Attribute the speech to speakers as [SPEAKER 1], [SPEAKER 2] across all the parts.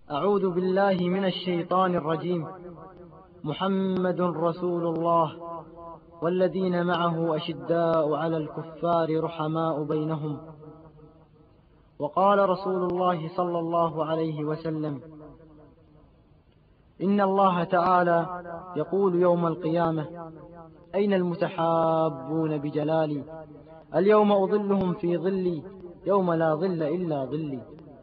[SPEAKER 1] أعوذ بالله من الشيطان الرجيم. محمد رسول الله والذين معه أشداء على الكفار رحماء بينهم. وقال رسول الله صلى الله عليه وسلم: إن الله تعالى يقول يوم القيامة: أين المتحابون بجلالي؟ اليوم أظلهم في ظلي يوم لا ظل إلا ظلي.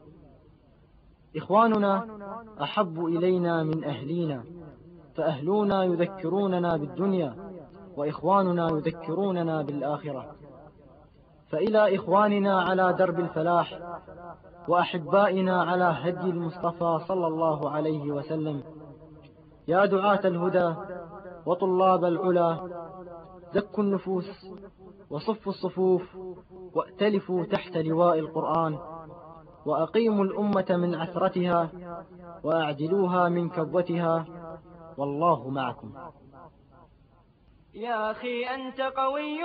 [SPEAKER 1] إخواننا أحب إلينا من أهلينا، فأهلنا يذكروننا بالدنيا، وإخواننا يذكروننا بالآخرة. فإلى إخواننا على درب الفلاح وأحبائنا على هدي المصطفى صلى الله عليه وسلم: يا دعاة الهدى وطلاب العلا، زكوا النفوس وصفوا الصفوف وائتلفوا تحت لواء القرآن، وأقيموا الأمة من عثرتها وأعدلوها من كبوتها، والله معكم.
[SPEAKER 2] يا أخي أنت قوي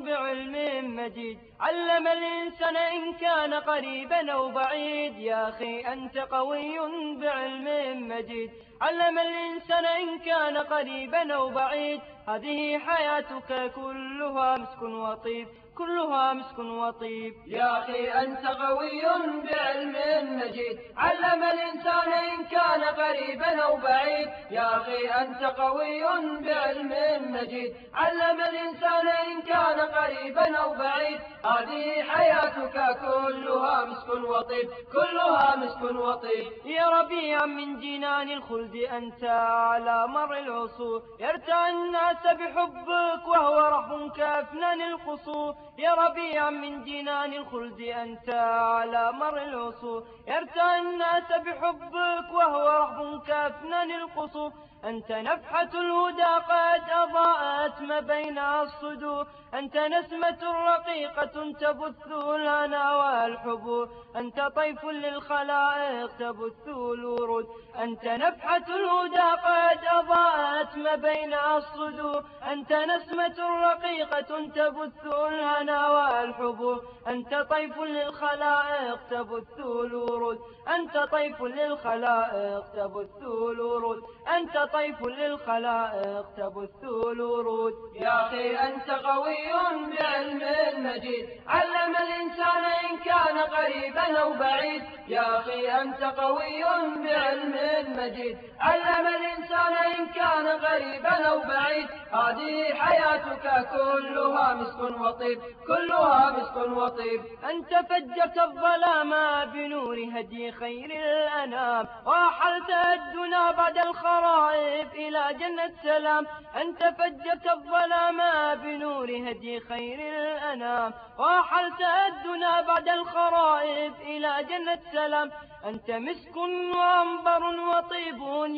[SPEAKER 2] بعلم مجيد، علم الإنسان إن كان قريبا أو بعيد. يا أخي أنت قوي بعلم مجيد، علم الإنسان إن كان قريبا أو بعيد. هذه حياتك كلها مسك وطيب، كلها مسك وطيب.
[SPEAKER 3] يا أخي أنت قوي بعلم مجيد، علم الإنسان إن كان قريبا أو بعيد. يا أخي أنت قوي بعلم مجيد، علم الإنسان إن كان قريبا أو بعيد. هذه حياتك كلها مسك وطيب، كلها مسك وطيب.
[SPEAKER 2] يا ربيعا من جنان الخلد أنت على مر العصور، يرتع الناس بحبك وهو رحم كأفنان القصور. يا ربيعا من جنان الخلد أنت على مر العصور، يرتع الناس بحبك وهو رحم كأفنان القصور. أنت نفحة الهدى قد أضاءت ما بين الصدور، أنت نسمة رقيقة تبث الهنا والحبور، أنت طيف للخلائق تبث الورود. أنت نفحة الهدى قد أضاءت ما بين الصدور، أنت نسمة رقيقة تبث الهنا والحبور، أنت طيف للخلائق تبث الورود، أنت طيف للخلائق تبث الورود، أنت طيف للخلائق تبث الورود.
[SPEAKER 3] يا أخي أنت قوي بعلم مجيد، علم الإنسان إن كان قريبا أو بعيد. يا أخي أنت قوي بعلم مجيد، علم الإنسان إن كان قريبا أو بعيد. هذه حياتك كلها مسك وطيب، كلها مسك وطيب.
[SPEAKER 2] أنت فجرت الظلام بنور هدي خير الأنام، وأحلت الدنا بعد الخرائف إلى جنة السلام. أنت فجرت الظلام بنور هدي خير الأنام، وأحلت الدنا بعد الخرائف إلى جنة السلام. أنت مسك وعنبر وطيب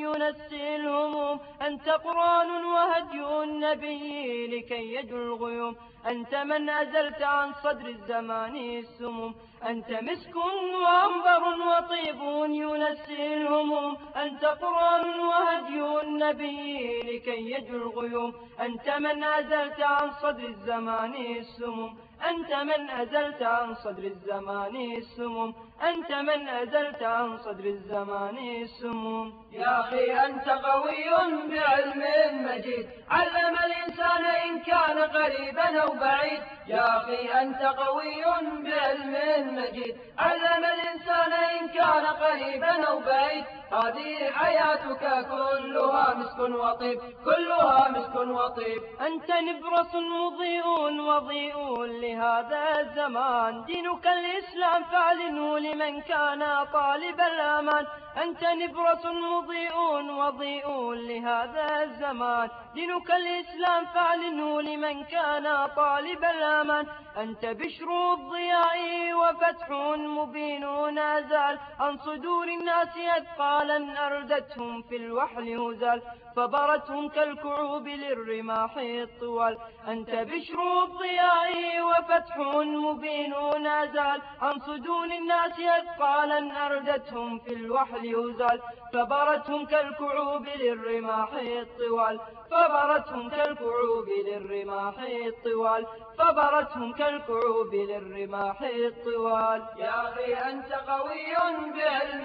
[SPEAKER 2] ينسي الهموم، أنت قرآن وهدي النبي لكي يجل الغيوم. أنت من أزلت عن صدر الزمان السموم، أنت مسك وعنبر وطيب ينسي الهموم، أنت قرآن وهدي النبي لكي يجل الغيوم. أنت من أزلت عن صدر الزمان السموم، أنت من أزلت عن صدر الزمان السموم، أنت من أزلت عن صدر الزمان السموم.
[SPEAKER 3] يا أخي أنت قوي بعلم مجيد، علم الإنسان إن كان قريبا أو بعيد. يا أخي أنت قوي بعلم مجيد، علم الإنسان إن كان قريبا أو بعيد. هذه حياتك كلها مسك وطيب، كلها مسك وطيب.
[SPEAKER 2] أنت نبرس مضيء وضيء لهذا الزمان، دينك الإسلام فاعلنه لمن كان طالب الأمان. أنت نبرس مضيء وضيء لهذا الزمان، دينك الإسلام فاعلنه لمن كان طالب الأمان. أنت بشر الضياء وفتح مبين نازل عن صدور الناس أثقالا أردتهم في الوحل هزال، فبرتهم كالكعوب للرماح الطوال. أنت بشر الضياء وفتح مبين نازل عن صدور الناس أثقالا أردتهم في الوحل هزال، فبرتهم كالكعوب للرماح الطوال، فبرتهم كالكعوب للرماح الطوال، فبرتهم كالكعوب للرماح الطوال.
[SPEAKER 3] يا أخي أنت قوي بعلم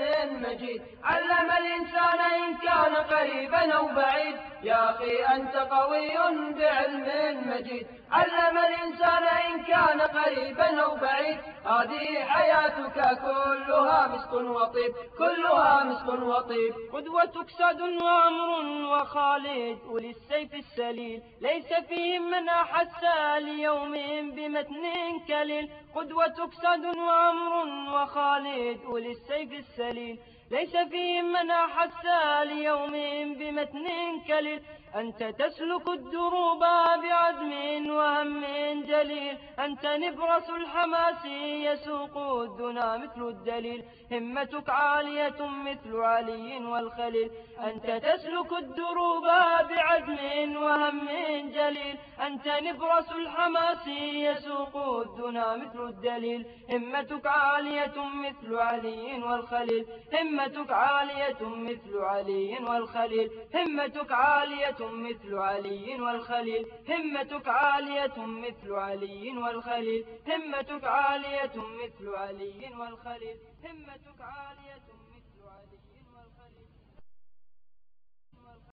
[SPEAKER 3] المجيد. علم الإنسان إن كان قريبا أو بعيد، يا أخي أنت قوي بعلم مجيد. علم الإنسان إن كان قريبا أو بعيد، هذه حياتك كلها مسك وطيب، كلها مسك وطيب.
[SPEAKER 2] قدوتك سعد وعمر وخالد أولي السيف السليل، ليس فيهم من أحس ليوم بمتن كليل. قدوتك سعد وعمر وخالد أولي السيف السليل، ليس فيهم من أحس ليوم بمتن كليل. أنت تسلك الدروب بعزم وهم جليل، أنت نبرس الحماس يسوق الدنا مثل الدليل. همتك عالية مثل علي والخليل، أنت تسلك الدروب بعزم وهم جليل، أنت نبرس الحماس يسوق الدنا مثل الدليل. همتك عالية مثل علي والخليل، همتك عالية مثل علي والخليل، همتك عالية مثل علي والخليل، همتك عالية مثل علي والخليل، همتك عالية مثل علي والخليل، همتك عالية مثل علي والخليل.